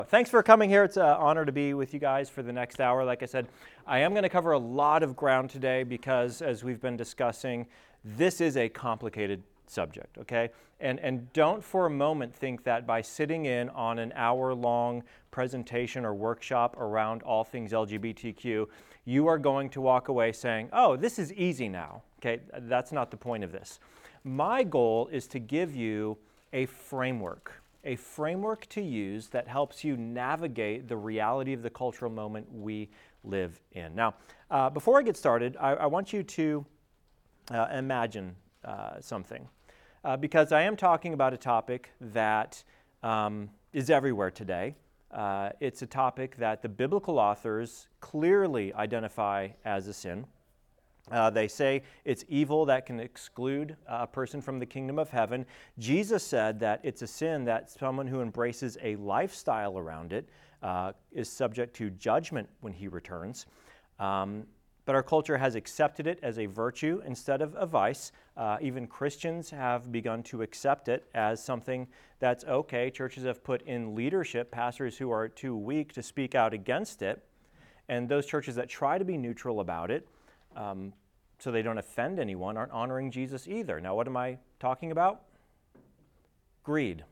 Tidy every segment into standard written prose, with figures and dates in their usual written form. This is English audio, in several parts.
Thanks for coming here. It's an honor to be with you guys for the next hour. Like I said, I am going to cover a lot of ground today because, as we've been discussing, this is a complicated subject, okay? And don't for a moment think that by sitting in on an hour-long presentation or workshop around all things LGBTQ, you are going to walk away saying, oh, this is easy now, okay? That's not the point of this. My goal is to give you a framework to use that helps you navigate the reality of the cultural moment we live in. Now, before I get started, I want you to imagine something, because I am talking about a topic that is everywhere today. It's a topic that the biblical authors clearly identify as a sin. They say it's evil that can exclude a person from the kingdom of heaven. Jesus said that it's a sin that someone who embraces a lifestyle around it is subject to judgment when he returns. But our culture has accepted it as a virtue instead of a vice. Even Christians have begun to accept it as something that's okay. Churches have put in leadership pastors who are too weak to speak out against it. And those churches that try to be neutral about it, so they don't offend anyone, aren't honoring Jesus either. Now, what am I talking about? Greed.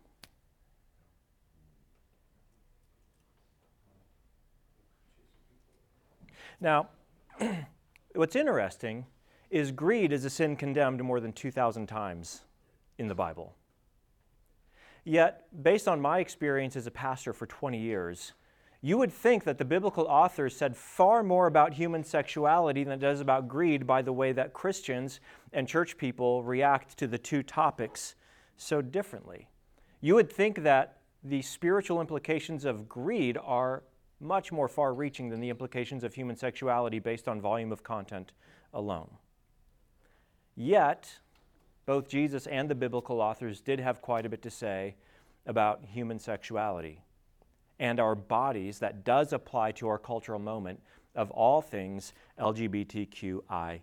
Now, what's interesting is greed is a sin condemned more than 2,000 times in the Bible. Yet, based on my experience as a pastor for 20 years, you would think that the biblical authors said far more about human sexuality than it does about greed by the way that Christians and church people react to the two topics so differently. You would think that the spiritual implications of greed are much more far-reaching than the implications of human sexuality based on volume of content alone. Yet, both Jesus and the biblical authors did have quite a bit to say about human sexuality and our bodies that does apply to our cultural moment of all things LGBTQIA+.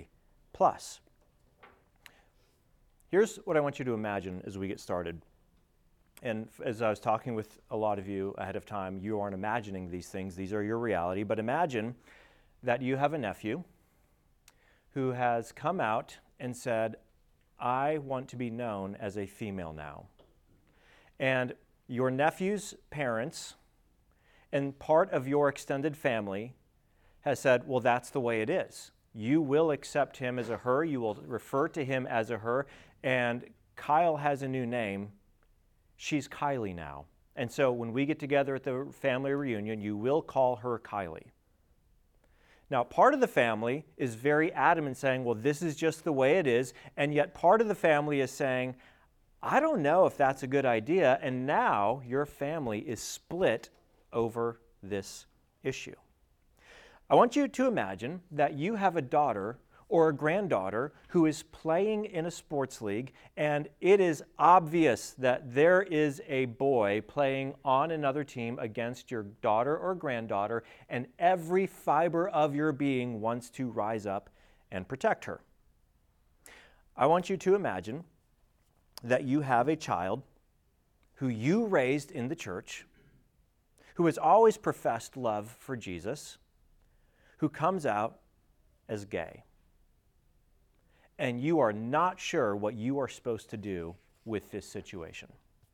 Here's what I want you to imagine as we get started. And as I was talking with a lot of you ahead of time, you aren't imagining these things. These are your reality. But imagine that you have a nephew who has come out and said, I want to be known as a female now. And your nephew's parents and part of your extended family has said, well, that's the way it is. You will accept him as a her. You will refer to him as a her. And Kyle has a new name. She's Kylie now. And so when we get together at the family reunion, you will call her Kylie. Now, part of the family is very adamant saying, well, this is just the way it is. And yet part of the family is saying, I don't know if that's a good idea, and now your family is split over this issue. I want you to imagine that you have a daughter or a granddaughter who is playing in a sports league, and it is obvious that there is a boy playing on another team against your daughter or granddaughter, and every fiber of your being wants to rise up and protect her. I want you to imagine that you have a child who you raised in the church, who has always professed love for Jesus, who comes out as gay. And you are not sure what you are supposed to do with this situation.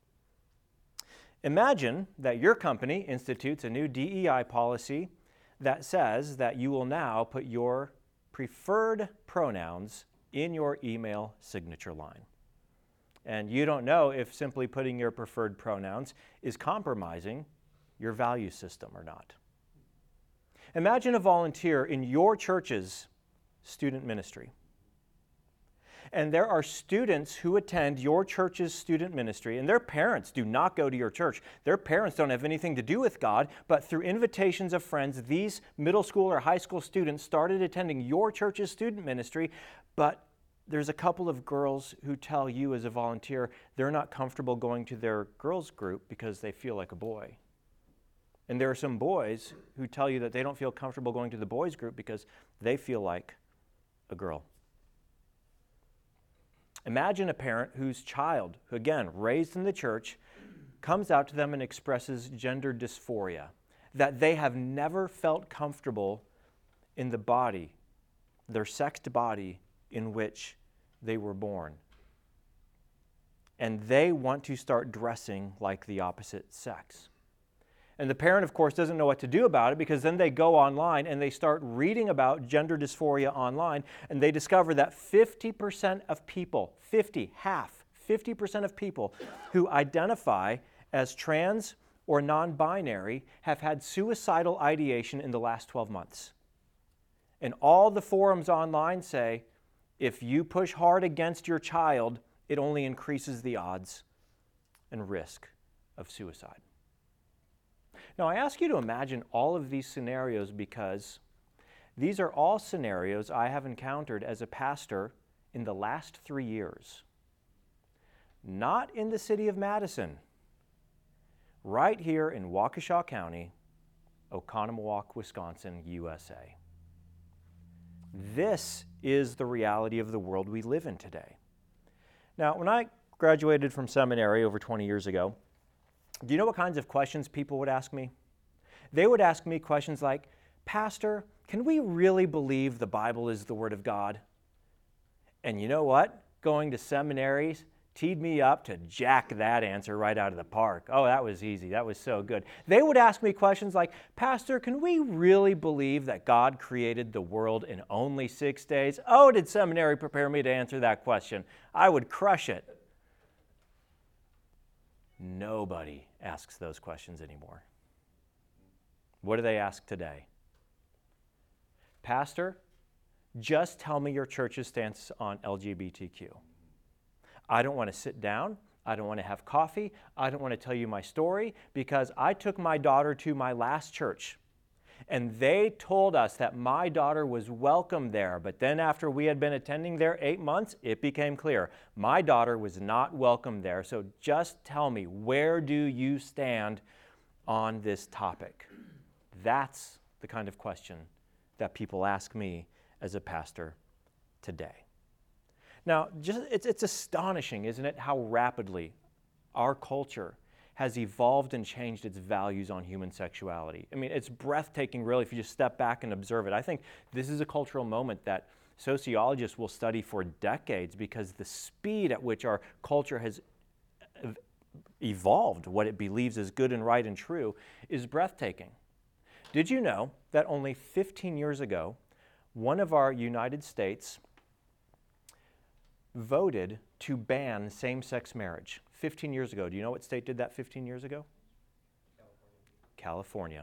Imagine that your company institutes a new DEI policy that says that you will now put your preferred pronouns in your email signature line. And you don't know if simply putting your preferred pronouns is compromising your value system or not. Imagine a volunteer in your church's student ministry. And there are students who attend your church's student ministry, and their parents do not go to your church. Their parents don't have anything to do with God, but through invitations of friends, these middle school or high school students started attending your church's student ministry, but there's a couple of girls who tell you as a volunteer they're not comfortable going to their girls' group because they feel like a boy. And there are some boys who tell you that they don't feel comfortable going to the boys' group because they feel like a girl. Imagine a parent whose child, who again, raised in the church, comes out to them and expresses gender dysphoria, that they have never felt comfortable in the body, their sexed body in which they were born. And they want to start dressing like the opposite sex. And the parent, of course, doesn't know what to do about it, because then they go online and they start reading about gender dysphoria online, and they discover that 50% of people, 50% of people who identify as trans or non-binary have had suicidal ideation in the last 12 months. And all the forums online say, if you push hard against your child, it only increases the odds and risk of suicide. Now, I ask you to imagine all of these scenarios because these are all scenarios I have encountered as a pastor in the last 3 years. Not in the city of Madison, right here in Waukesha County, Oconomowoc, Wisconsin, USA. This is the reality of the world we live in today. Now, when I graduated from seminary over 20 years ago, do you know what kinds of questions people would ask me? They would ask me questions like, Pastor, can we really believe the Bible is the Word of God? And you know what? Going to seminaries teed me up to jack that answer right out of the park. Oh, that was easy. That was so good. They would ask me questions like, Pastor, can we really believe that God created the world in only 6 days? Oh, did seminary prepare me to answer that question? I would crush it. Nobody asks those questions anymore. What do they ask today? Pastor, just tell me your church's stance on LGBTQ. I don't want to sit down. I don't want to have coffee. I don't want to tell you my story, because I took my daughter to my last church, and they told us that my daughter was welcome there. But then after we had been attending there 8 months, it became clear my daughter was not welcome there. So just tell me, where do you stand on this topic? That's the kind of question that people ask me as a pastor today. Now, it's astonishing, isn't it, how rapidly our culture has evolved and changed its values on human sexuality. I mean, it's breathtaking, really, if you just step back and observe it. I think this is a cultural moment that sociologists will study for decades, because the speed at which our culture has evolved what it believes is good and right and true is breathtaking. Did you know that only 15 years ago, one of our United States voted to ban same-sex marriage? 15 years ago. Do you know what state did that 15 years ago? California.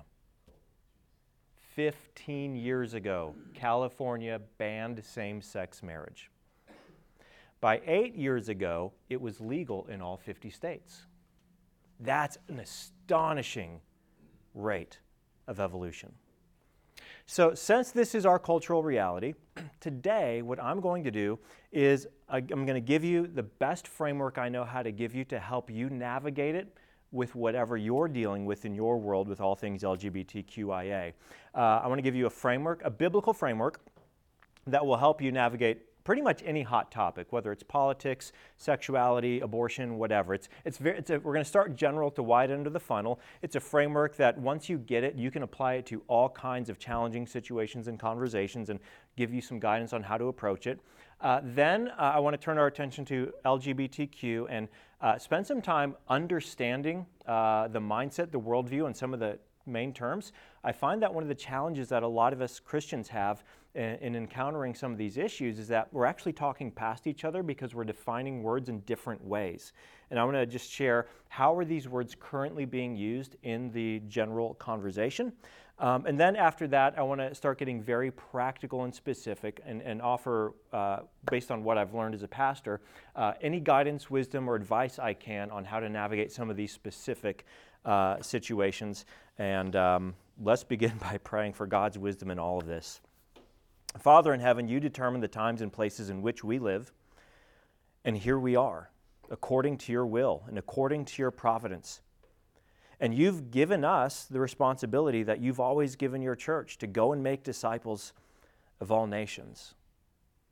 15 years ago, California banned same-sex marriage. By 8 years ago, it was legal in all 50 states. That's an astonishing rate of evolution. So since this is our cultural reality, today what I'm going to do is I'm going to give you the best framework I know how to give you to help you navigate it with whatever you're dealing with in your world with all things LGBTQIA. I want to give you a framework, a biblical framework that will help you navigate pretty much any hot topic, whether it's politics, sexuality, abortion, whatever. We're going to start general to wide end of the funnel. It's a framework that once you get it, you can apply it to all kinds of challenging situations and conversations and give you some guidance on how to approach it. Then I want to turn our attention to LGBTQ and spend some time understanding the mindset, the worldview, and some of the main terms. I find that one of the challenges that a lot of us Christians have in encountering some of these issues is that we're actually talking past each other because we're defining words in different ways. And I want to just share how are these words currently being used in the general conversation. And then after that, I want to start getting very practical and specific and offer, based on what I've learned as a pastor, any guidance, wisdom, or advice I can on how to navigate some of these specific situations. And let's begin by praying for God's wisdom in all of this. Father in heaven, you determine the times and places in which we live, and here we are, according to your will and according to your providence. And you've given us the responsibility that you've always given your church to go and make disciples of all nations.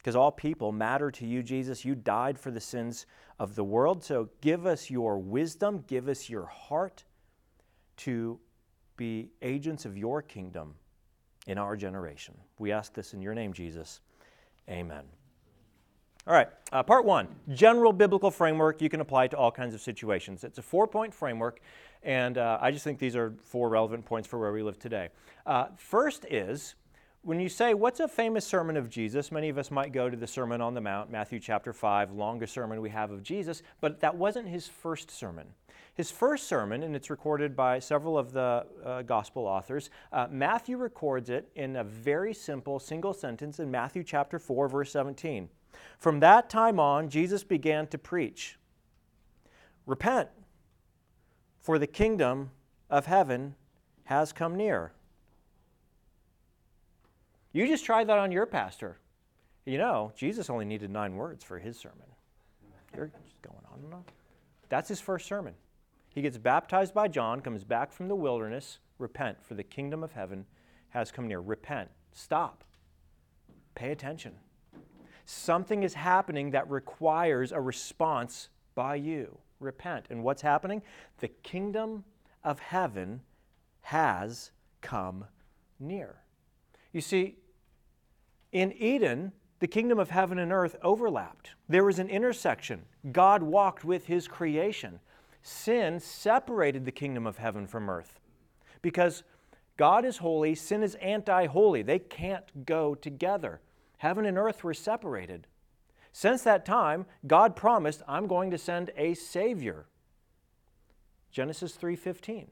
because all people matter to you, Jesus. You died for the sins of the world. So give us your wisdom, give us your heart to be agents of your kingdom in our generation. We ask this in your name, Jesus. Amen. All right, part one, general biblical framework you can apply to all kinds of situations. It's a 4-point framework, and I just think these are 4 relevant points for where we live today. First is, when you say, what's a famous sermon of Jesus? Many of us might go to the Sermon on the Mount, Matthew chapter 5, longest sermon we have of Jesus, but that wasn't his first sermon. His first sermon, and it's recorded by several of the gospel authors, Matthew records it in a very simple single sentence in Matthew chapter 4, verse 17. From that time on, Jesus began to preach, "Repent, for the kingdom of heaven has come near." You just try that on your pastor. You know, Jesus only needed 9 words for his sermon. You're just going on and on. That's his first sermon. He gets baptized by John, comes back from the wilderness. Repent, for the kingdom of heaven has come near. Repent. Stop. Pay attention. Something is happening that requires a response by you. Repent. And what's happening? The kingdom of heaven has come near. You see, in Eden, the kingdom of heaven and earth overlapped. There was an intersection. God walked with his creation. Sin separated the kingdom of heaven from earth. Because God is holy, sin is anti-holy. They can't go together. Heaven and earth were separated. Since that time, God promised, I'm going to send a Savior. Genesis 3:15.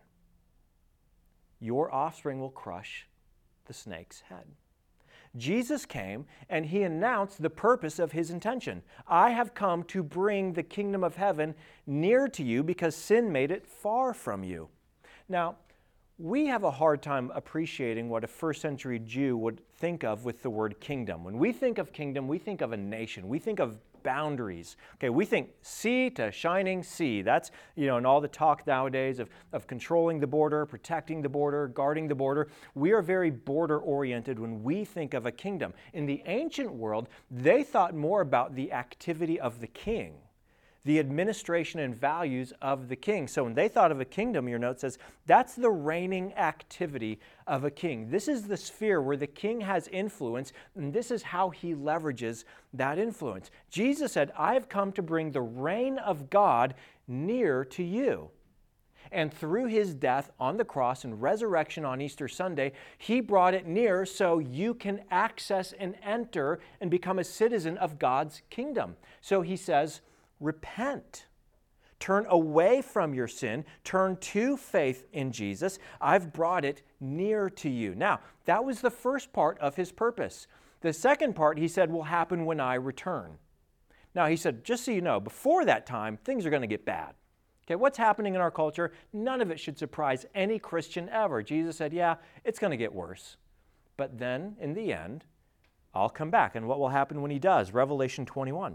Your offspring will crush the snake's head. Jesus came and he announced the purpose of his intention. I have come to bring the kingdom of heaven near to you because sin made it far from you. Now, we have a hard time appreciating what a first century Jew would think of with the word kingdom. When we think of kingdom, we think of a nation. We think of boundaries. Okay, we think sea to shining sea. That's, and all the talk nowadays of controlling the border, protecting the border, guarding the border. We are very border oriented when we think of a kingdom. In the ancient world, they thought more about the activity of the king, the administration and values of the king. So when they thought of a kingdom, your note says, that's the reigning activity of a king. This is the sphere where the king has influence, and this is how he leverages that influence. Jesus said, I've come to bring the reign of God near to you. And through his death on the cross and resurrection on Easter Sunday, he brought it near so you can access and enter and become a citizen of God's kingdom. So he says, repent. Turn away from your sin. Turn to faith in Jesus. I've brought it near to you. Now, that was the first part of his purpose. The second part, he said, will happen when I return. Now, he said, just so you know, before that time, things are going to get bad. Okay, what's happening in our culture? None of it should surprise any Christian ever. Jesus said, yeah, it's going to get worse. But then, in the end, I'll come back. And what will happen when he does? Revelation 21.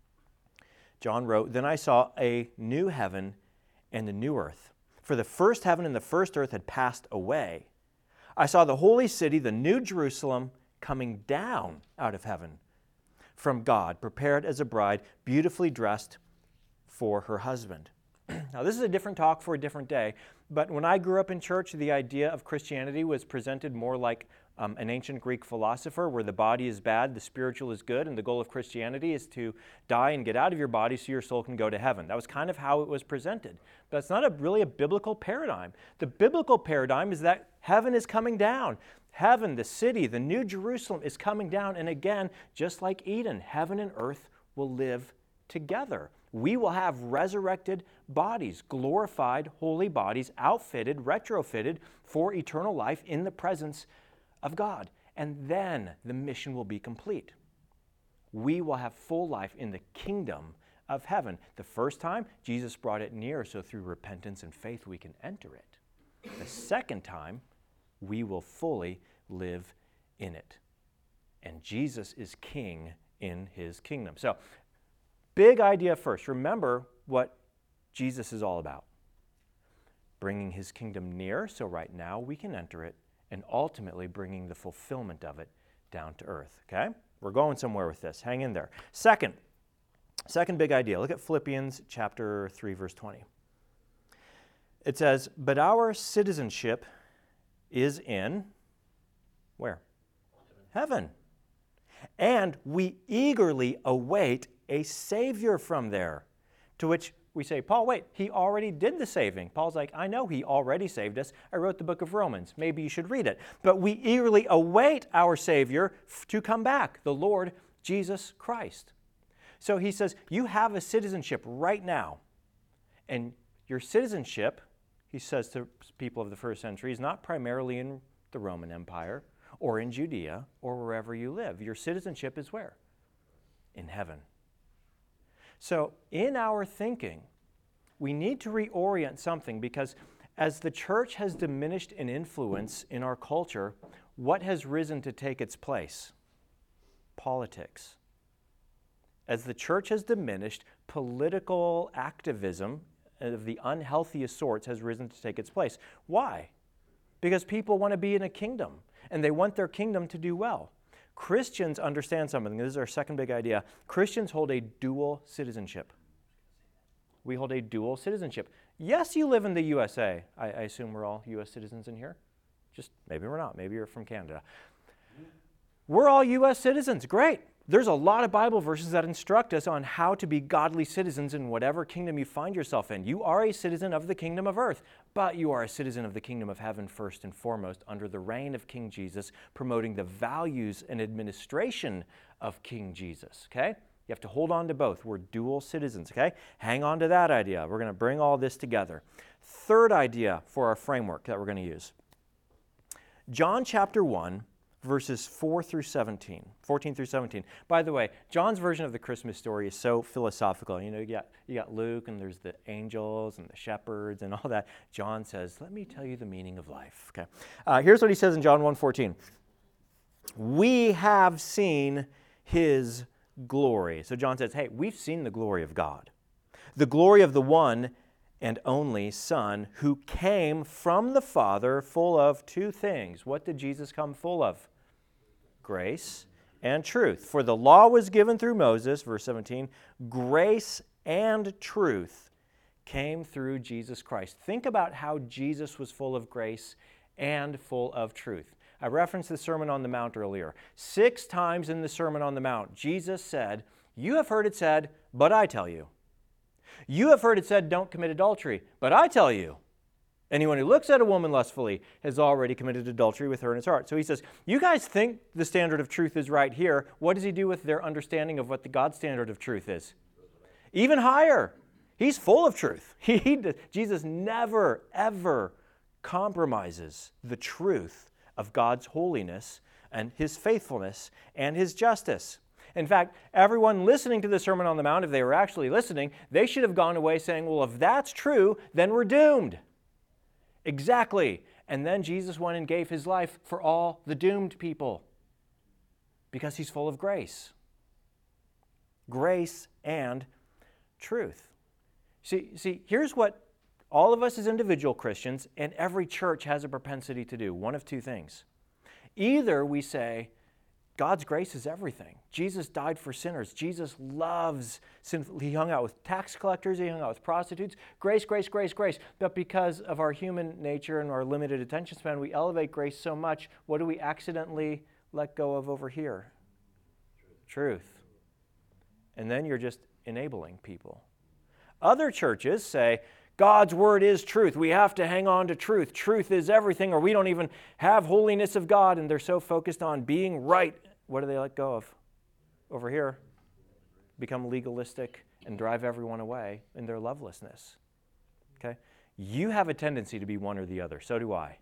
John wrote, Then I saw a new heaven and a new earth. For the first heaven and the first earth had passed away. I saw the holy city, the new Jerusalem, coming down out of heaven from God, prepared as a bride, beautifully dressed for her husband. Now, this is a different talk for a different day, but when I grew up in church, the idea of Christianity was presented more like an ancient Greek philosopher where the body is bad, the spiritual is good, and the goal of Christianity is to die and get out of your body so your soul can go to heaven. That was kind of how it was presented. But it's not really a biblical paradigm. The biblical paradigm is that heaven is coming down. Heaven, the city, the new Jerusalem is coming down. And again, just like Eden, heaven and earth will live together. We will have resurrected bodies, glorified, holy bodies, outfitted, retrofitted for eternal life in the presence of God. And then the mission will be complete. We will have full life in the kingdom of heaven. The first time, Jesus brought it near, so through repentance and faith we can enter it. The second time, we will fully live in it. And Jesus is king in his kingdom. So, big idea first. Remember what Jesus is all about. Bringing his kingdom near, so right now we can enter it, and ultimately bringing the fulfillment of it down to earth, okay? We're going somewhere with this. Hang in there. Second big idea. Look at Philippians chapter 3, verse 20. It says, but our citizenship is in, where? Heaven. And we eagerly await a Savior from there. To which we say, Paul, wait, he already did the saving. Paul's like, I know he already saved us. I wrote the book of Romans. Maybe you should read it. But we eagerly await our Savior to come back, the Lord Jesus Christ. So he says, you have a citizenship right now. And your citizenship, he says to people of the first century, is not primarily in the Roman Empire or in Judea or wherever you live. Your citizenship is where? In heaven. So in our thinking, we need to reorient something, because as the church has diminished in influence in our culture, what has risen to take its place? Politics. As the church has diminished, political activism of the unhealthiest sorts has risen to take its place. Why? Because people want to be in a kingdom, and they want their kingdom to do well. Christians understand something. This is our second big idea. Christians hold a dual citizenship. We hold a dual citizenship. Yes, you live in the USA. I assume we're all U.S. citizens in here. Just maybe we're not. Maybe you're from Canada. We're all U.S. citizens. Great. There's a lot of Bible verses that instruct us on how to be godly citizens in whatever kingdom you find yourself in. You are a citizen of the kingdom of earth, but you are a citizen of the kingdom of heaven first and foremost, under the reign of King Jesus, promoting the values and administration of King Jesus, okay? You have to hold on to both. We're dual citizens, okay? Hang on to that idea. We're going to bring all this together. Third idea for our framework that we're going to use. John chapter 1, verses 14 through 17. By the way, John's version of the Christmas story is so philosophical. You know, you got Luke, and there's the angels and the shepherds and all that. John says, let me tell you the meaning of life. Okay. Here's what he says in John 1:14. We have seen his glory. So John says, hey, we've seen the glory of God. The glory of the one and only Son who came from the Father, full of two things. What did Jesus come full of? Grace and truth. For the law was given through Moses, verse 17. Grace and truth came through Jesus Christ. Think about how Jesus was full of grace and full of truth. I referenced the Sermon on the Mount earlier. 6 times in the Sermon on the Mount, Jesus said, you have heard it said, but I tell you. You have heard it said, don't commit adultery, but I tell you. Anyone who looks at a woman lustfully has already committed adultery with her in his heart. So he says, you guys think the standard of truth is right here. What does he do with their understanding of what the God standard of truth is? Even higher. He's full of truth. Jesus never, ever compromises the truth of God's holiness and his faithfulness and his justice. In fact, everyone listening to the Sermon on the Mount, if they were actually listening, they should have gone away saying, well, if that's true, then we're doomed. Exactly. And then Jesus went and gave his life for all the doomed people because he's full of grace. Grace and truth. See, here's what all of us as individual Christians and every church has a propensity to do. One of two things. Either we say, God's grace is everything. Jesus died for sinners. Jesus loves sinful. He hung out with tax collectors. He hung out with prostitutes. Grace, grace, grace, grace. But because of our human nature and our limited attention span, we elevate grace so much. What do we accidentally let go of over here? Truth. And then you're just enabling people. Other churches say, God's word is truth. We have to hang on to truth. Truth is everything, or we don't even have holiness of God, and they're so focused on being right. What do they let go of? Over here, become legalistic and drive everyone away in their lovelessness. Okay? You have a tendency to be one or the other. So do I.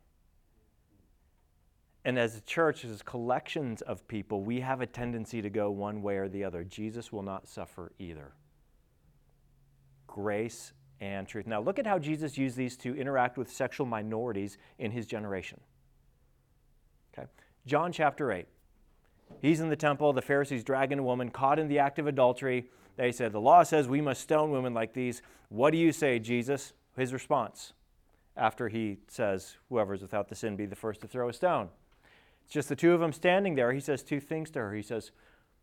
And as a church, as collections of people, we have a tendency to go one way or the other. Jesus will not suffer either. Grace and truth. Now look at how Jesus used these to interact with sexual minorities in his generation. Okay? John chapter 8. He's in the temple. The Pharisees dragging a woman caught in the act of adultery. They said, the law says we must stone women like these. What do you say, Jesus? His response after he says, whoever is without the sin be the first to throw a stone. It's just the two of them standing there. He says two things to her. He says,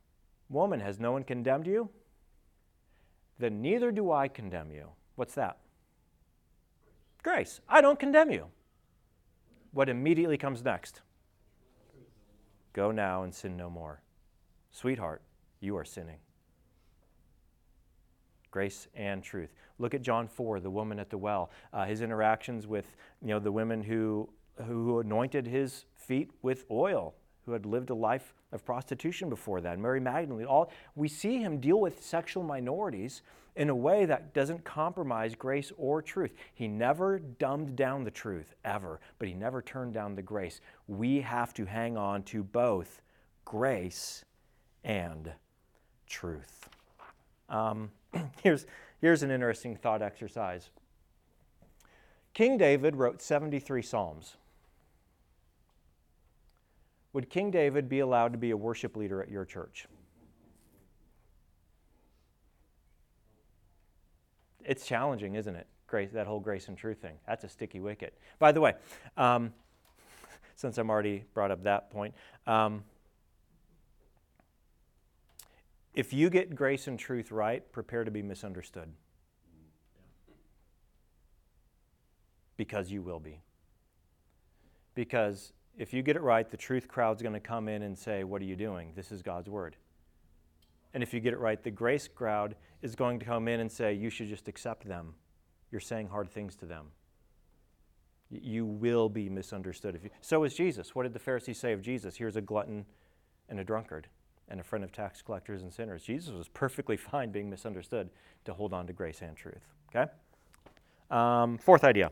Woman, has no one condemned you? Then neither do I condemn you. What's that? Grace. I don't condemn you. What immediately comes next? Go now and sin no more. Sweetheart, you are sinning. Grace and truth. Look at John 4, the woman at the well. His interactions with the women who anointed his feet with oil, who had lived a life of prostitution before that. Mary Magdalene. We see him deal with sexual minorities in a way that doesn't compromise grace or truth. He never dumbed down the truth, ever, but he never turned down the grace. We have to hang on to both grace and truth. Here's an interesting thought exercise. King David wrote 73 Psalms. Would King David be allowed to be a worship leader at your church? It's challenging, isn't it? That whole grace and truth thing. That's a sticky wicket. By the way, since I'm already brought up that point, if you get grace and truth right, prepare to be misunderstood. Because you will be. Because if you get it right, the truth crowd's going to come in and say, what are you doing? This is God's word. And if you get it right, the grace crowd is going to come in and say, you should just accept them. You're saying hard things to them. You will be misunderstood. So is Jesus. What did the Pharisees say of Jesus? Here's a glutton and a drunkard and a friend of tax collectors and sinners. Jesus was perfectly fine being misunderstood to hold on to grace and truth. Okay? Fourth idea.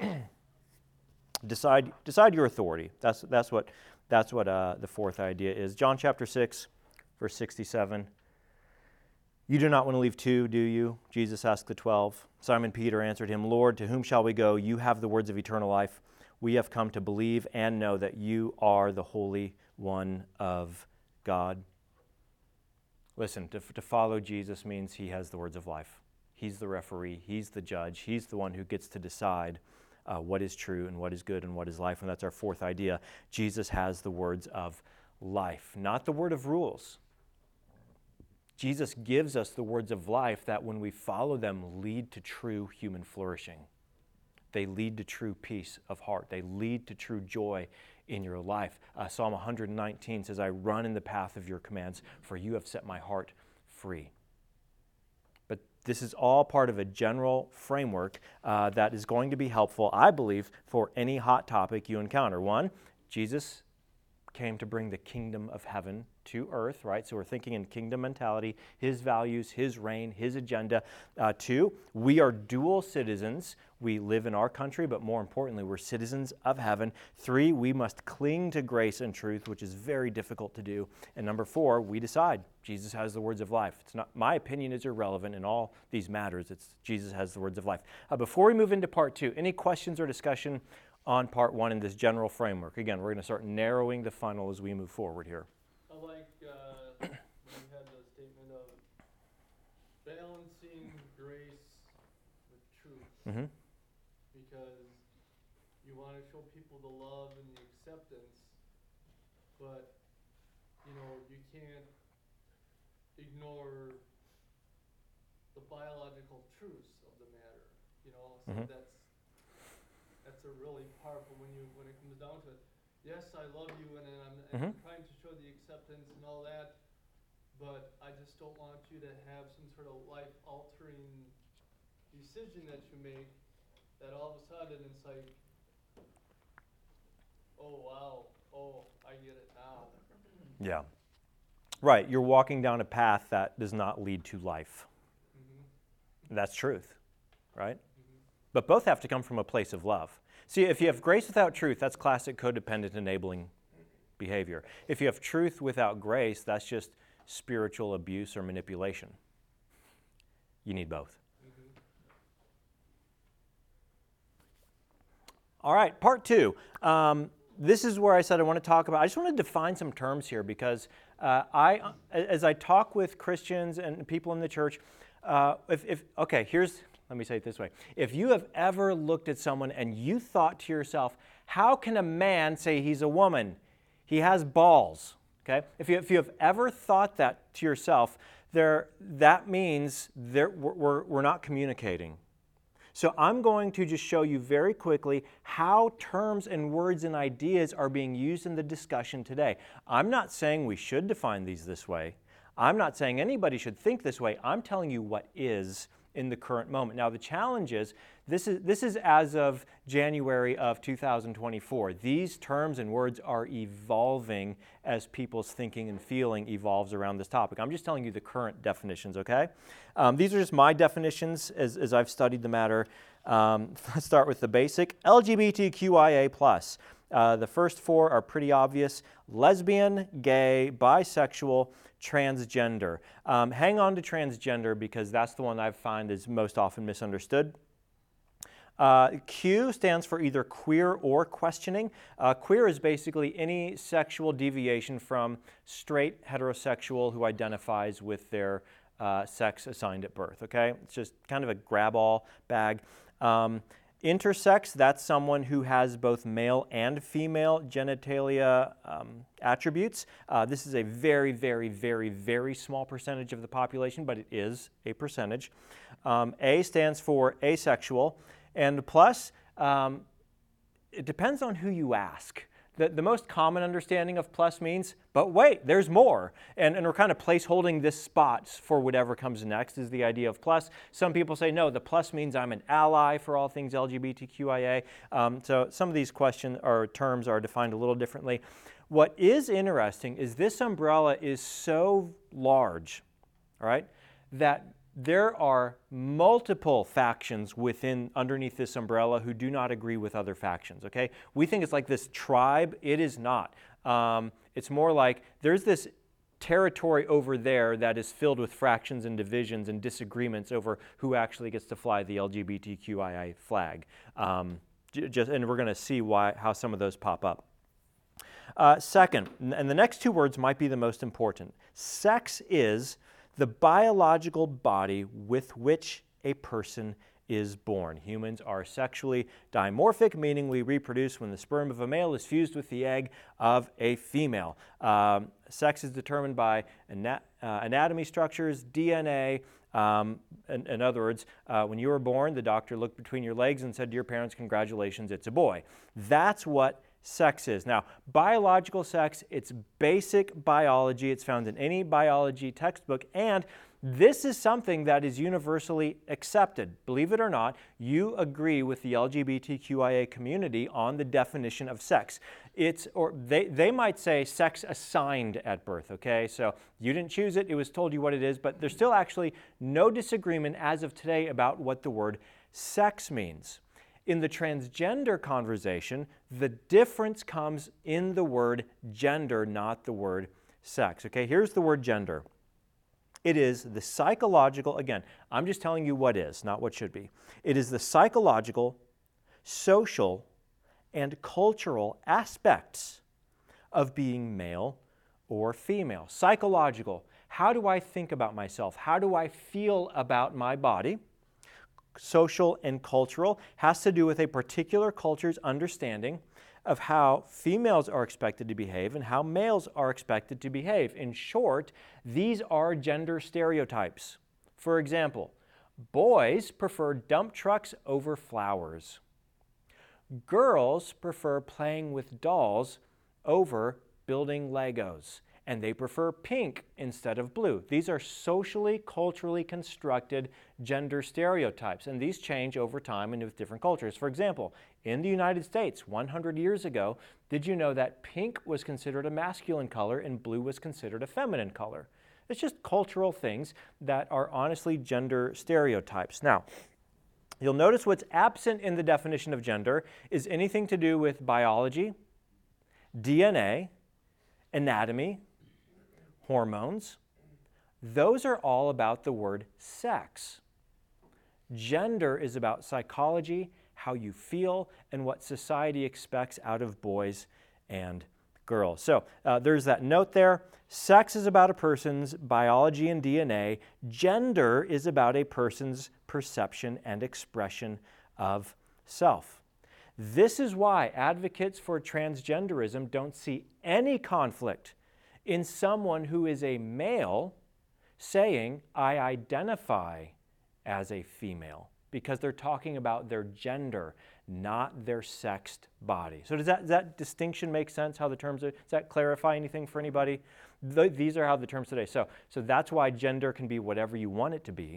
Decide your authority. That's what the fourth idea is. John chapter 6, verse 67. You do not want to leave too, do you? Jesus asked the 12. Simon Peter answered him, Lord, to whom shall we go? You have the words of eternal life. We have come to believe and know that you are the Holy One of God. Listen, to follow Jesus means he has the words of life. He's the referee. He's the judge. He's the one who gets to decide what is true and what is good and what is life. And that's our fourth idea. Jesus has the words of life, not the word of rules. Jesus gives us the words of life that when we follow them lead to true human flourishing. They lead to true peace of heart. They lead to true joy in your life. Psalm 119 says, I run in the path of your commands, for you have set my heart free. But this is all part of a general framework that is going to be helpful, I believe, for any hot topic you encounter. One, Jesus came to bring the kingdom of heaven to earth, right? So we're thinking in kingdom mentality, his values, his reign, his agenda. Two, we are dual citizens. We live in our country, but more importantly, we're citizens of heaven. Three, we must cling to grace and truth, which is very difficult to do. And number four, we decide. Jesus has the words of life. It's not, my opinion is irrelevant in all these matters. It's Jesus has the words of life. Before we move into part two, any questions or discussion on part one in this general framework? Again, we're going to start narrowing the funnel as we move forward here. I like when you had the statement of balancing grace with truth. Mm-hmm. Because you want to show people the love and the acceptance, but you can't ignore the biological truths of the matter. So Mm-hmm. that's a really powerful when it comes down to it. Yes, I love you, and I'm Mm-hmm. trying to show the acceptance and all that, but I just don't want you to have some sort of life-altering decision that you make that all of a sudden it's like, oh, wow, oh, I get it now. Yeah. Right. You're walking down a path that does not lead to life. Mm-hmm. That's truth, right? Mm-hmm. But both have to come from a place of love. See, if you have grace without truth, that's classic codependent enabling behavior. If you have truth without grace, that's just spiritual abuse or manipulation. You need both. Mm-hmm. All right, part two. This is where I said I want to talk about, I just want to define some terms here because as I talk with Christians and people in the church, let me say it this way. If you have ever looked at someone and you thought to yourself, how can a man say he's a woman? He has balls. Okay? If you have ever thought that to yourself, that means we're not communicating. So I'm going to just show you very quickly how terms and words and ideas are being used in the discussion today. I'm not saying we should define these this way. I'm not saying anybody should think this way. I'm telling you what is in the current moment. Now the challenge is, this is as of January of 2024. These terms and words are evolving as people's thinking and feeling evolves around this topic. I'm just telling you the current definitions, okay? These are just my definitions as I've studied the matter. Let's start with the basic. LGBTQIA+. The first four are pretty obvious: lesbian, gay, bisexual, transgender. Hang on to transgender because that's the one I find is most often misunderstood. Q stands for either queer or questioning. Queer is basically any sexual deviation from straight heterosexual who identifies with their sex assigned at birth, okay? It's just kind of a grab-all bag. Intersex, that's someone who has both male and female genitalia attributes. This is a very, very, very, very small percentage of the population, but it is a percentage. A stands for asexual. And plus, it depends on who you ask. The most common understanding of plus means, but wait, there's more. And we're kind of placeholding this spot for whatever comes next is the idea of plus. Some people say, no, the plus means I'm an ally for all things LGBTQIA. So some of these questions or terms are defined a little differently. What is interesting is this umbrella is so large, all right, that there are multiple factions underneath this umbrella who do not agree with other factions, okay? We think it's like this tribe. It is not. It's more like there's this territory over there that is filled with fractions and divisions and disagreements over who actually gets to fly the LGBTQIA flag. And we're going to see how some of those pop up. Second, and the next two words might be the most important. Sex is the biological body with which a person is born. Humans are sexually dimorphic, meaning we reproduce when the sperm of a male is fused with the egg of a female. Sex is determined by anatomy structures, DNA. In other words, when you were born, the doctor looked between your legs and said to your parents, "Congratulations, it's a boy." That's what sex is. Now, biological sex, it's basic biology. It's found in any biology textbook, and this is something that is universally accepted. Believe it or not, you agree with the LGBTQIA community on the definition of sex. They might say sex assigned at birth, okay? So you didn't choose it, it was told you what it is, but there's still actually no disagreement as of today about what the word sex means. In the transgender conversation, the difference comes in the word gender, not the word sex. Okay, here's the word gender. It is the psychological, again, I'm just telling you what is, not what should be. It is the psychological, social, and cultural aspects of being male or female. Psychological, how do I think about myself? How do I feel about my body? Social and cultural has to do with a particular culture's understanding of how females are expected to behave and how males are expected to behave. In short, these are gender stereotypes. For example, boys prefer dump trucks over flowers. Girls prefer playing with dolls over building Legos. And they prefer pink instead of blue. These are socially, culturally constructed gender stereotypes, and these change over time and with different cultures. For example, in the United States, 100 years ago, did you know that pink was considered a masculine color and blue was considered a feminine color? It's just cultural things that are honestly gender stereotypes. Now, you'll notice what's absent in the definition of gender is anything to do with biology, DNA, anatomy, hormones. Those are all about the word sex. Gender is about psychology, how you feel, and what society expects out of boys and girls. So there's that note there. Sex is about a person's biology and DNA. Gender is about a person's perception and expression of self. This is why advocates for transgenderism don't see any conflict in someone who is a male saying, I identify as a female, because they're talking about their gender, not their sexed body. So does that distinction make sense, how the terms are? Does that clarify anything for anybody? These are how the terms today. So that's why gender can be whatever you want it to be,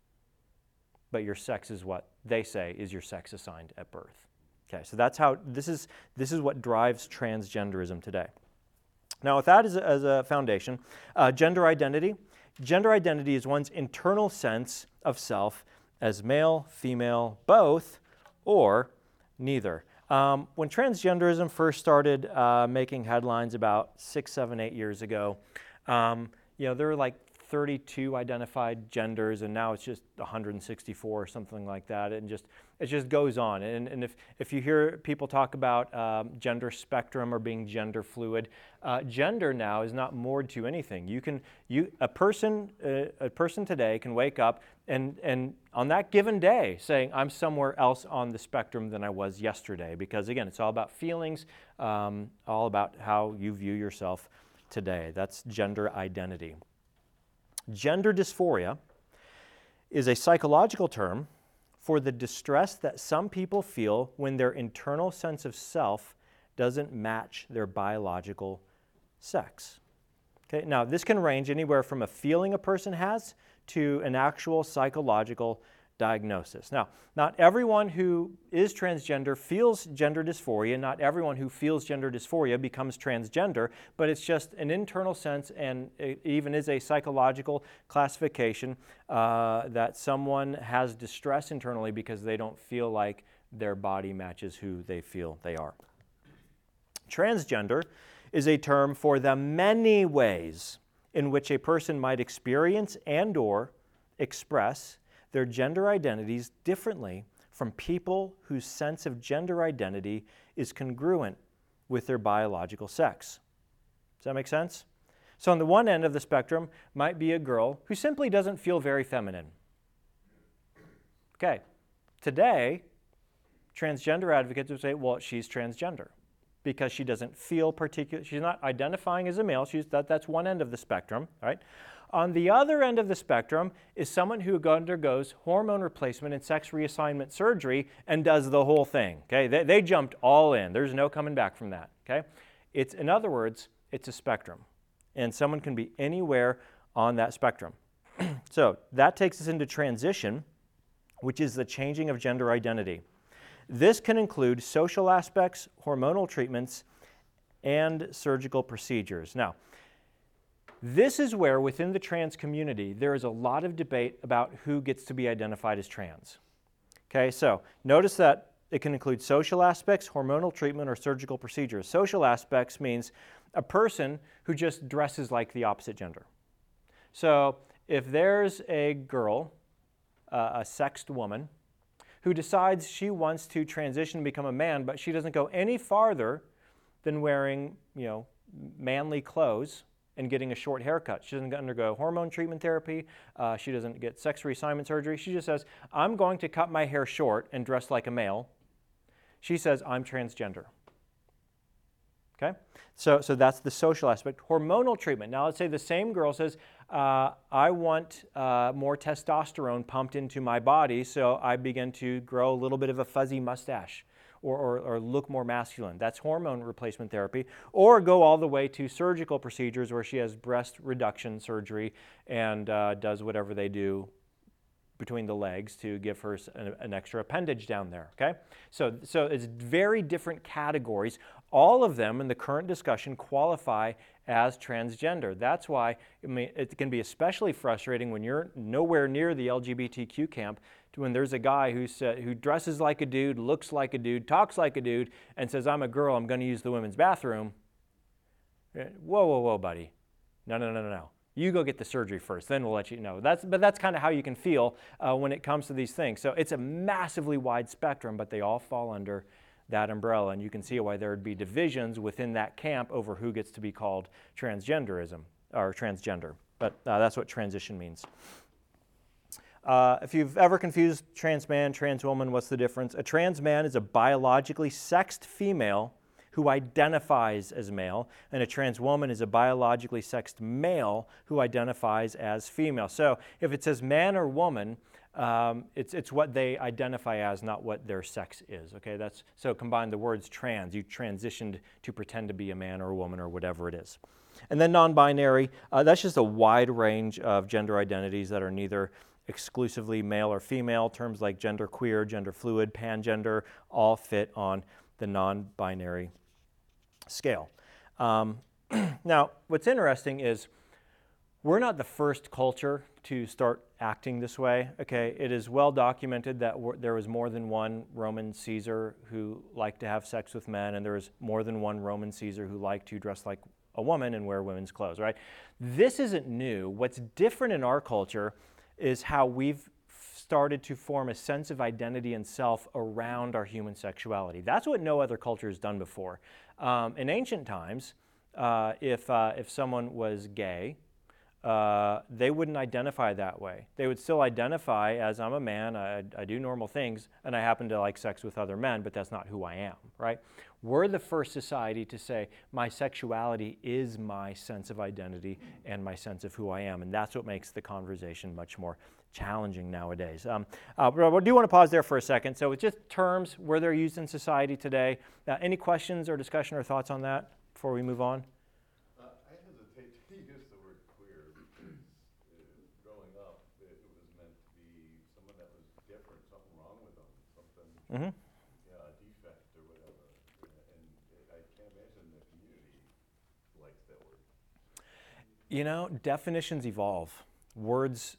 but your sex is what they say is your sex assigned at birth. Okay, so that's how, this is what drives transgenderism today. Now, with that as a foundation, gender identity. Gender identity is one's internal sense of self as male, female, both, or neither. When transgenderism first started making headlines about 6, 7, 8 years ago, there were like 32 identified genders, and now it's just 164 or something like that. And it just goes on. And if you hear people talk about gender spectrum or being gender fluid, gender now is not moored to anything. A person today can wake up and on that given day saying, I'm somewhere else on the spectrum than I was yesterday, because again, it's all about feelings, all about how you view yourself today. That's gender identity. Gender dysphoria is a psychological term for the distress that some people feel when their internal sense of self doesn't match their biological sex. Okay? Now, this can range anywhere from a feeling a person has to an actual psychological diagnosis. Now, not everyone who is transgender feels gender dysphoria. Not everyone who feels gender dysphoria becomes transgender, but it's just an internal sense, and it even is a psychological classification that someone has distress internally because they don't feel like their body matches who they feel they are. Transgender is a term for the many ways in which a person might experience and/or express their gender identities differently from people whose sense of gender identity is congruent with their biological sex. Does that make sense? So on the one end of the spectrum might be a girl who simply doesn't feel very feminine. Okay, today, transgender advocates would say, well, she's transgender because she doesn't feel she's not identifying as a male. That's one end of the spectrum, right? On the other end of the spectrum is someone who undergoes hormone replacement and sex reassignment surgery and does the whole thing. Okay, they jumped all in. There's no coming back from that. Okay, in other words, it's a spectrum, and someone can be anywhere on that spectrum. So that takes us into transition, which is the changing of gender identity. This can include social aspects, hormonal treatments, and surgical procedures. Now, this is where, within the trans community, there is a lot of debate about who gets to be identified as trans. Okay, so notice that it can include social aspects, hormonal treatment, or surgical procedures. Social aspects means a person who just dresses like the opposite gender. So if there's a girl, a sexed woman, who decides she wants to transition and become a man, but she doesn't go any farther than wearing, manly clothes and getting a short haircut. She doesn't undergo hormone treatment therapy. She doesn't get sex reassignment surgery. She just says, I'm going to cut my hair short and dress like a male. She says, I'm transgender. Okay? So that's the social aspect. Hormonal treatment. Now let's say the same girl says, I want more testosterone pumped into my body, so I begin to grow a little bit of a fuzzy mustache or look more masculine. That's hormone replacement therapy. Or go all the way to surgical procedures where she has breast reduction surgery and does whatever they do between the legs to give her an extra appendage down there, okay? So it's very different categories. All of them in the current discussion qualify as transgender. That's why it can be especially frustrating when you're nowhere near the LGBTQ camp, when there's a guy who dresses like a dude, looks like a dude, talks like a dude, and says, I'm a girl, I'm going to use the women's bathroom. Whoa, buddy. No. You go get the surgery first, then we'll let you know. But that's kind of how you can feel when it comes to these things. So it's a massively wide spectrum, but they all fall under that umbrella, and you can see why there would be divisions within that camp over who gets to be called transgenderism or transgender. But that's what transition means. If you've ever confused trans man, trans woman, what's the difference? A trans man is a biologically sexed female who identifies as male, and a trans woman is a biologically sexed male who identifies as female. So if it says man or woman, it's what they identify as, not what their sex is. Okay, so combine the words trans. You transitioned to pretend to be a man or a woman or whatever it is. And then non-binary, that's just a wide range of gender identities that are neither exclusively male or female. Terms like gender queer, gender fluid, pangender all fit on the non-binary scale. Now, what's interesting is we're not the first culture to start acting this way. Okay, it is well documented that there was more than one Roman Caesar who liked to have sex with men, and there was more than one Roman Caesar who liked to dress like a woman and wear women's clothes, right? This isn't new. What's different in our culture is how we've started to form a sense of identity and self around our human sexuality. That's what no other culture has done before. In ancient times, if someone was gay, they wouldn't identify that way. They would still identify as, I'm a man, I do normal things, and I happen to like sex with other men, but that's not who I am, right? We're the first society to say, my sexuality is my sense of identity and my sense of who I am, and that's what makes the conversation much more challenging nowadays. But I do want to pause there for a second. So it's just terms, where they're used in society today. Any questions or discussion or thoughts on that before we move on? I hesitate to use the word queer because growing up, it was meant to be someone that was different, something wrong with them, something, a defect or whatever. And I can't imagine the community likes that word. You know, definitions evolve. Words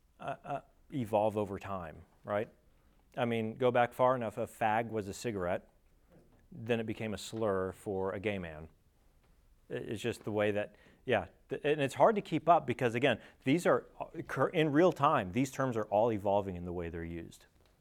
evolve over time, right? I mean, go back far enough, a fag was a cigarette, then it became a slur for a gay man. It's just the way that, and it's hard to keep up because, again, these are, in real time, these terms are all evolving in the way they're used.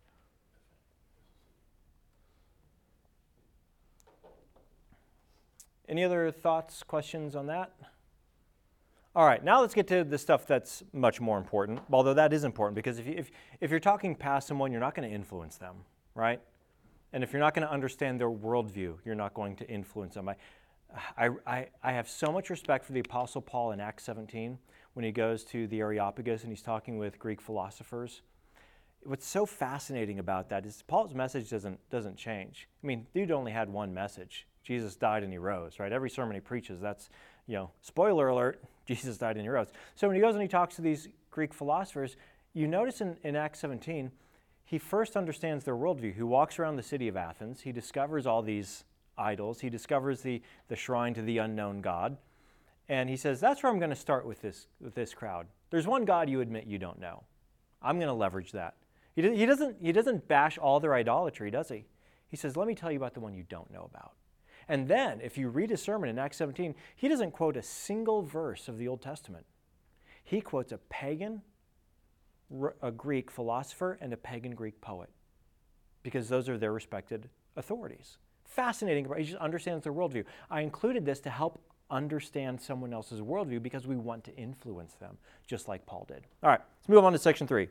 Any other thoughts, questions on that? All right, now let's get to the stuff that's much more important, although that is important because if you're talking past someone, you're not going to influence them, right? And if you're not going to understand their worldview, you're not going to influence them. I have so much respect for the Apostle Paul in Acts 17 when he goes to the Areopagus and he's talking with Greek philosophers. What's so fascinating about that is Paul's message doesn't change. I mean, dude only had one message. Jesus died and he rose, right? Every sermon he preaches, that's, spoiler alert, Jesus died and he rose. So when he goes and he talks to these Greek philosophers, you notice in Acts 17, he first understands their worldview. He walks around the city of Athens. He discovers all these idols. He discovers the shrine to the unknown God. And he says, that's where I'm going to start with this crowd. There's one God you admit you don't know. I'm going to leverage that. He doesn't bash all their idolatry, does he? He says, let me tell you about the one you don't know about. And then, if you read his sermon in Acts 17, he doesn't quote a single verse of the Old Testament. He quotes a pagan, a Greek philosopher, and a pagan Greek poet, because those are their respected authorities. Fascinating. He just understands their worldview. I included this to help understand someone else's worldview because we want to influence them, just like Paul did. All right, let's move on to section 3.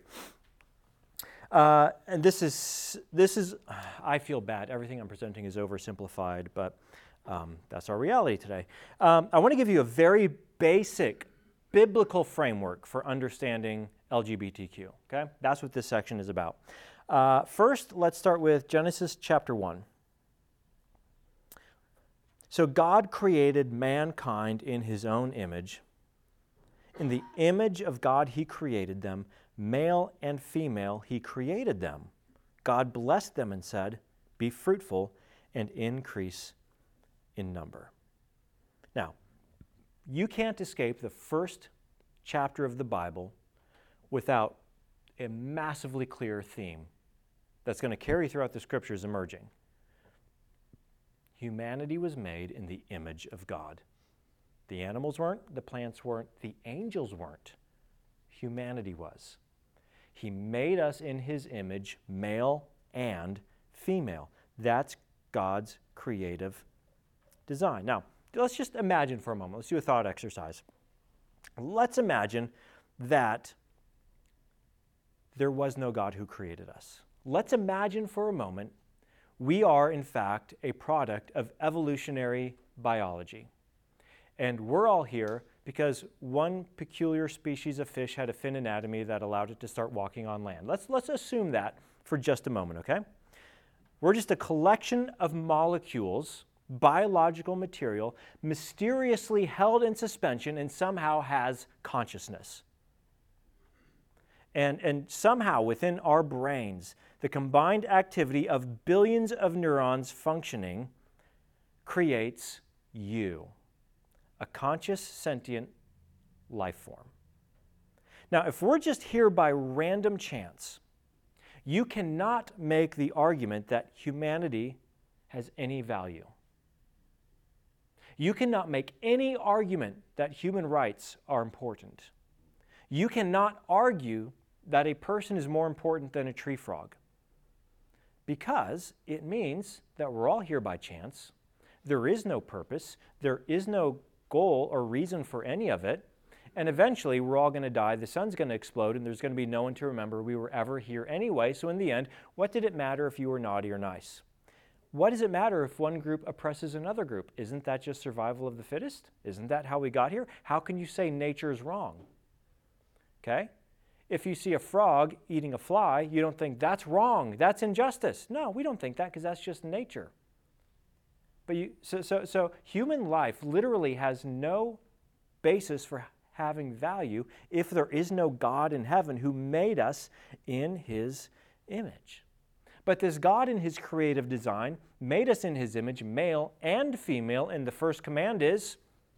And this is, I feel bad. Everything I'm presenting is oversimplified, but that's our reality today. I want to give you a very basic biblical framework for understanding LGBTQ, okay? That's what this section is about. First, let's start with Genesis chapter 1. So God created mankind in his own image. In the image of God he created them. Male and female, he created them. God blessed them and said, be fruitful and increase in number. Now, you can't escape the first chapter of the Bible without a massively clear theme that's going to carry throughout the scriptures emerging. Humanity was made in the image of God. The animals weren't, the plants weren't, the angels weren't. Humanity was. He made us in his image, male and female. That's God's creative design. Now, let's just imagine for a moment. Let's do a thought exercise. Let's imagine that there was no God who created us. Let's imagine for a moment we are, in fact, a product of evolutionary biology. And we're all here because one peculiar species of fish had a fin anatomy that allowed it to start walking on land. Let's assume that for just a moment, okay? We're just a collection of molecules, biological material, mysteriously held in suspension and somehow has consciousness. And somehow within our brains, the combined activity of billions of neurons functioning creates you, a conscious, sentient life form. Now, if we're just here by random chance, you cannot make the argument that humanity has any value. You cannot make any argument that human rights are important. You cannot argue that a person is more important than a tree frog, because it means that we're all here by chance. There is no purpose. There is no goal or reason for any of it. And eventually, we're all going to die. The sun's going to explode, and there's going to be no one to remember we were ever here anyway. So in the end, what did it matter if you were naughty or nice? What does it matter if one group oppresses another group? Isn't that just survival of the fittest? Isn't that how we got here? How can you say nature is wrong? Okay? If you see a frog eating a fly, you don't think that's wrong, that's injustice. No, we don't think that because that's just nature. But so human life literally has no basis for having value if there is no God in heaven who made us in His image. But this God in His creative design made us in His image, male and female, and the first command is,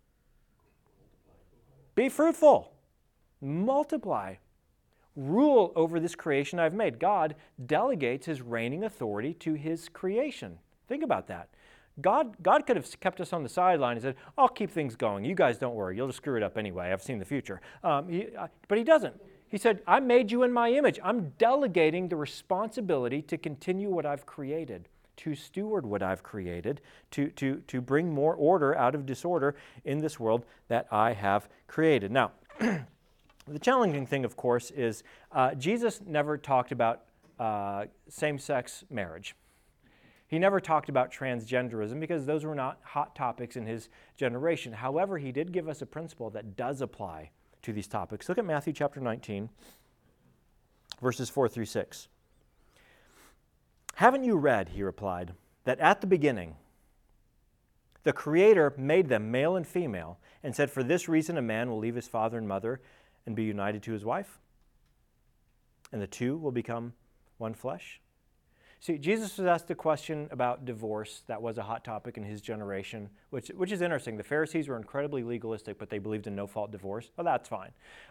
be fruitful, multiply, rule over this creation I've made. God delegates His reigning authority to His creation. Think about that. God could have kept us on the sideline and said, I'll keep things going. You guys don't worry. You'll just screw it up anyway. I've seen the future. But He doesn't. He said, I made you in my image. I'm delegating the responsibility to continue what I've created, to steward what I've created, to bring more order out of disorder in this world that I have created. Now, the challenging thing, of course, is Jesus never talked about same-sex marriage. He never talked about transgenderism because those were not hot topics in His generation. However, He did give us a principle that does apply to these topics. Look at Matthew chapter 19, verses 4 through 6. Haven't you read, He replied, that at the beginning the Creator made them male and female and said, for this reason a man will leave his father and mother and be united to his wife, and the two will become one flesh? See, Jesus was asked a question about divorce that was a hot topic in His generation, which is interesting. The Pharisees were incredibly legalistic, but they believed in no-fault divorce. Well, that's fine.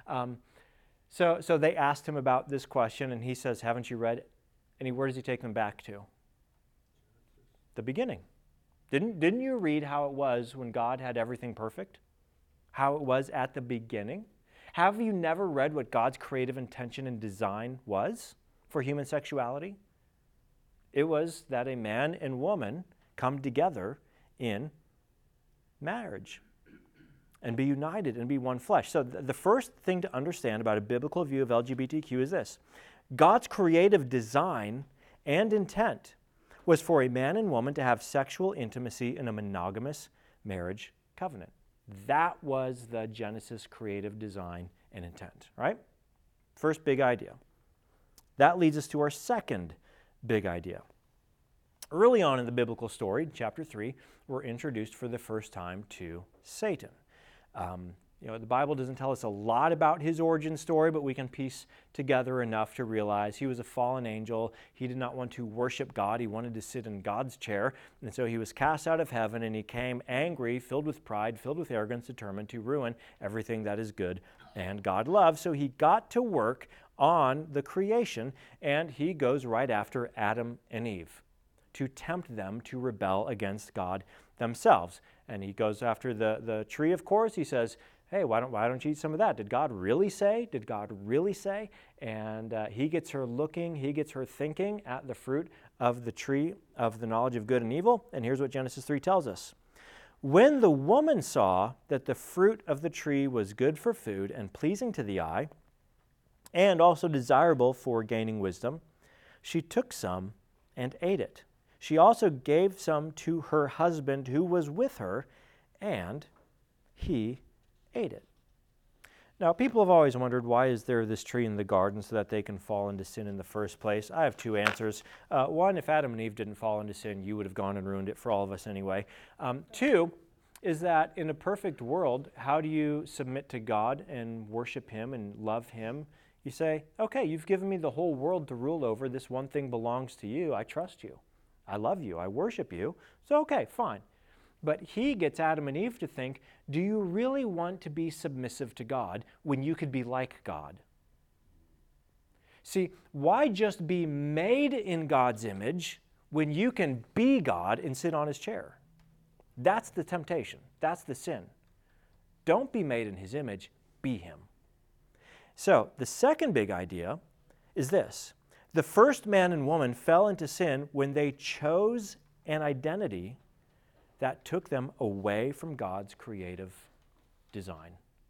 So they asked Him about this question, and He says, haven't you read? And where does He take them back to? The beginning. Didn't you read how it was when God had everything perfect? How it was at the beginning? Have you never read what God's creative intention and design was for human sexuality? It was that a man and woman come together in marriage and be united and be one flesh. So the first thing to understand about a biblical view of LGBTQ is this. God's creative design and intent was for a man and woman to have sexual intimacy in a monogamous marriage covenant. That was the Genesis creative design and intent, right? First big idea. That leads us to our second big idea. Early on in the biblical story, chapter 3, we're introduced for the first time to Satan. The Bible doesn't tell us a lot about his origin story, but we can piece together enough to realize he was a fallen angel. He did not want to worship God. He wanted to sit in God's chair. And so he was cast out of heaven, and he came angry, filled with pride, filled with arrogance, determined to ruin everything that is good and God loves. So he got to work on the creation, and he goes right after Adam and Eve to tempt them to rebel against God themselves. And he goes after the tree, of course. He says, hey, why don't you eat some of that? Did God really say? Did God really say? And he gets her looking, he gets her thinking at the fruit of the tree of the knowledge of good and evil. And here's what Genesis 3 tells us. When the woman saw that the fruit of the tree was good for food and pleasing to the eye, and also desirable for gaining wisdom, she took some and ate it. she also gave some to her husband who was with her, and he ate it. Now, people have always wondered, why is there this tree in the garden so that they can fall into sin in the first place? I have two answers. One, if Adam and Eve didn't fall into sin, you would have gone and ruined it for all of us anyway. Two, is that in a perfect world, how do you submit to God and worship Him and love Him? You say, okay, you've given me the whole world to rule over. This one thing belongs to you. I trust you. I love you. I worship you. So, okay, fine. But he gets Adam and Eve to think, do you really want to be submissive to God when you could be like God? See, why just be made in God's image when you can be God and sit on His chair? That's the temptation. That's the sin. Don't be made in His image, be Him. So, the second big idea is this. The first man and woman fell into sin when they chose an identity that took them away from God's creative design.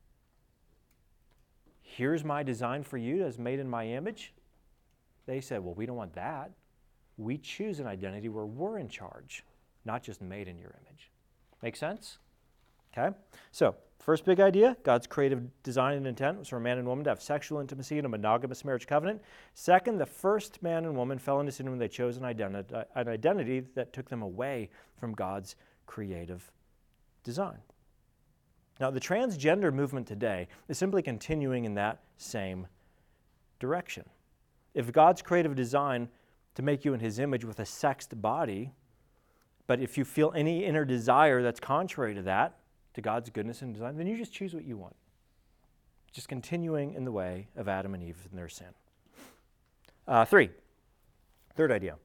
Here's my design for you as made in my image. They said, well, we don't want that. We choose an identity where we're in charge, not just made in your image. Make sense? Okay? So, first big idea, God's creative design and intent was for a man and woman to have sexual intimacy in a monogamous marriage covenant. Second, the first man and woman fell into sin when they chose an identity that took them away from God's creative design. Now, the transgender movement today is simply continuing in that same direction. If God's creative design to make you in His image with a sexed body, but if you feel any inner desire that's contrary to that, to God's goodness and design, then you just choose what you want. Just continuing in the way of Adam and Eve and their sin. Third idea.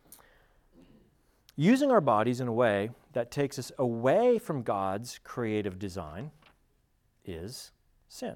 Using our bodies in a way that takes us away from God's creative design is sin.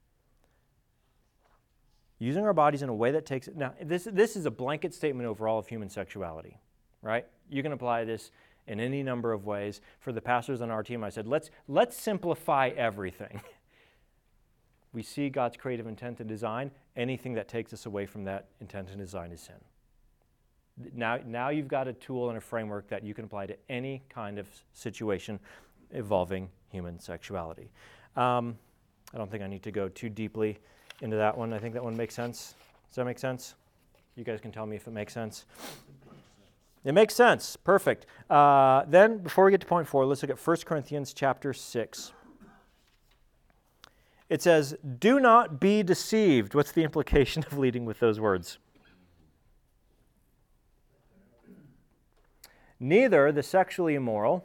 Using our bodies in a way that takes it... Now, this is a blanket statement over all of human sexuality, right? You can apply this in any number of ways. For the pastors on our team, I said, let's simplify everything. We see God's creative intent and design. Anything that takes us away from that intent and design is sin. Now you've got a tool and a framework that you can apply to any kind of situation involving human sexuality. I don't think I need to go too deeply into that one. I think that one makes sense. Does that make sense? You guys can tell me if it makes sense. It makes sense. Perfect. Then, before we get to point 4, let's look at 1 Corinthians chapter 6. It says, do not be deceived. What's the implication of leading with those words? Neither the sexually immoral,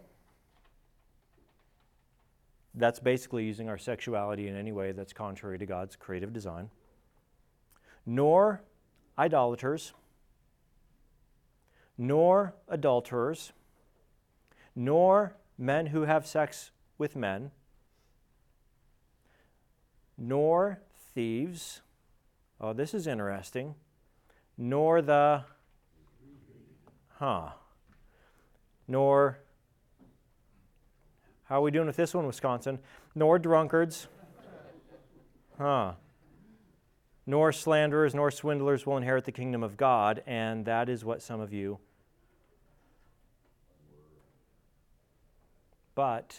that's basically using our sexuality in any way that's contrary to God's creative design, nor idolaters, nor adulterers, nor men who have sex with men, nor thieves, oh, this is interesting, nor nor, how are we doing with this one, Wisconsin? Nor drunkards, nor slanderers, nor swindlers will inherit the kingdom of God, and that is what some of you. But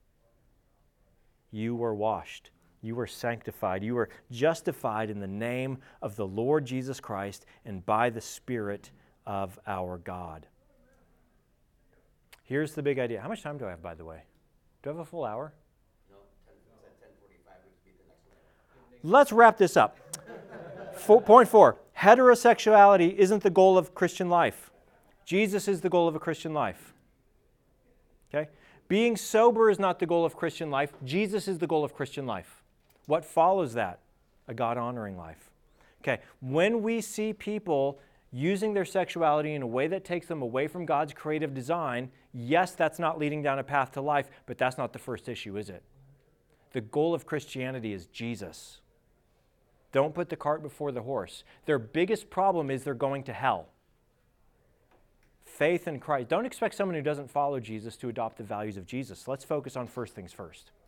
you were washed, you were sanctified, you were justified in the name of the Lord Jesus Christ and by the Spirit of our God. Here's the big idea. How much time do I have, by the way? Do I have a full hour? No, 10:45 would be the next one. Let's wrap this up. Point 4. Heterosexuality isn't the goal of Christian life. Jesus is the goal of a Christian life. Okay? Being sober is not the goal of Christian life. Jesus is the goal of Christian life. What follows that? A God-honoring life. Okay, when we see people using their sexuality in a way that takes them away from God's creative design, yes, that's not leading down a path to life, but that's not the first issue, is it? The goal of Christianity is Jesus. Don't put the cart before the horse. Their biggest problem is they're going to hell. Faith in Christ. Don't expect someone who doesn't follow Jesus to adopt the values of Jesus. Let's focus on first things first.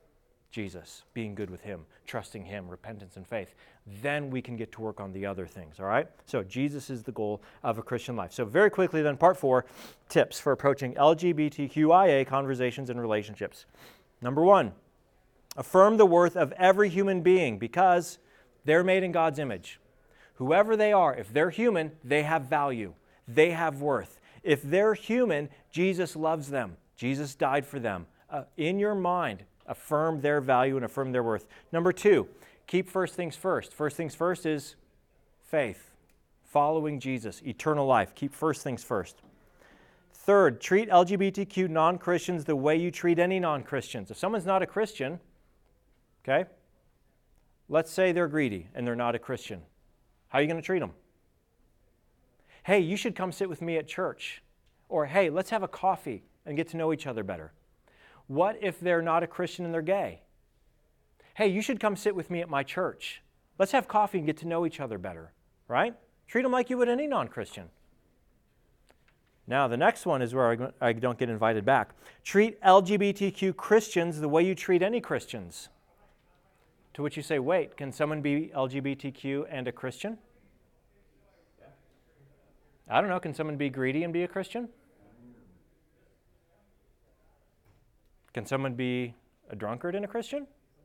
Jesus, being good with Him, trusting Him, repentance and faith. Then we can get to work on the other things, all right? So Jesus is the goal of a Christian life. So very quickly then, part 4, tips for approaching LGBTQIA conversations and relationships. Number 1, affirm the worth of every human being because they're made in God's image. Whoever they are, if they're human, they have value. They have worth. If they're human, Jesus loves them. Jesus died for them. In your mind, affirm their value and affirm their worth. Number 2, keep first things first. First things first is faith, following Jesus, eternal life. Keep first things first. Third, treat LGBTQ non-Christians the way you treat any non-Christians. If someone's not a Christian, okay, let's say they're greedy and they're not a Christian. How are you going to treat them? Hey, you should come sit with me at church. Or, hey, let's have a coffee and get to know each other better. What if they're not a Christian and they're gay? Hey, you should come sit with me at my church. Let's have coffee and get to know each other better, right? Treat them like you would any non-Christian. Now, the next one is where I don't get invited back. Treat LGBTQ Christians the way you treat any Christians. To which you say, wait, can someone be LGBTQ and a Christian? I don't know, can someone be greedy and be a Christian? Can someone be a drunkard and a Christian?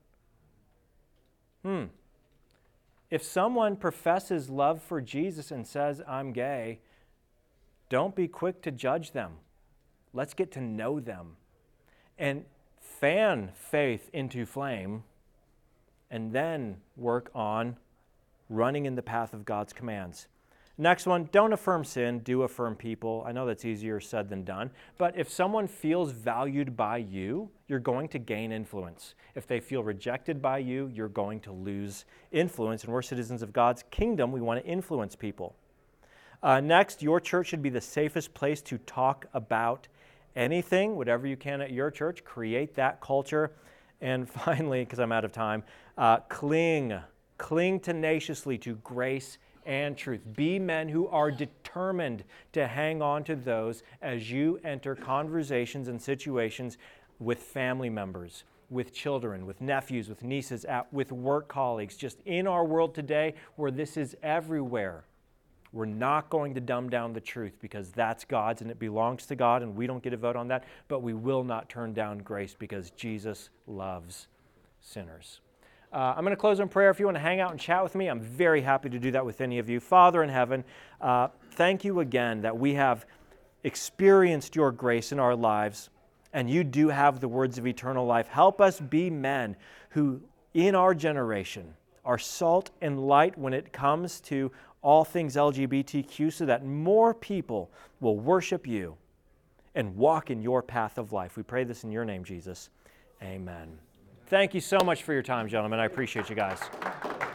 If someone professes love for Jesus and says, I'm gay, don't be quick to judge them. Let's get to know them and fan faith into flame and then work on running in the path of God's commands. Next one, don't affirm sin, do affirm people. I know that's easier said than done, but if someone feels valued by you, you're going to gain influence. If they feel rejected by you, you're going to lose influence, and we're citizens of God's kingdom. We want to influence people. Next, your church should be the safest place to talk about anything, whatever you can at your church. Create that culture. And finally, because I'm out of time, cling tenaciously to grace and truth. Be men who are determined to hang on to those as you enter conversations and situations with family members, with children, with nephews, with nieces, with work colleagues, just in our world today where this is everywhere. We're not going to dumb down the truth because that's God's and it belongs to God and we don't get a vote on that, but we will not turn down grace because Jesus loves sinners. I'm going to close in prayer. If you want to hang out and chat with me, I'm very happy to do that with any of you. Father in heaven, thank you again that we have experienced your grace in our lives, and you do have the words of eternal life. Help us be men who, in our generation, are salt and light when it comes to all things LGBTQ so that more people will worship you and walk in your path of life. We pray this in your name, Jesus. Amen. Thank you so much for your time, gentlemen. I appreciate you guys.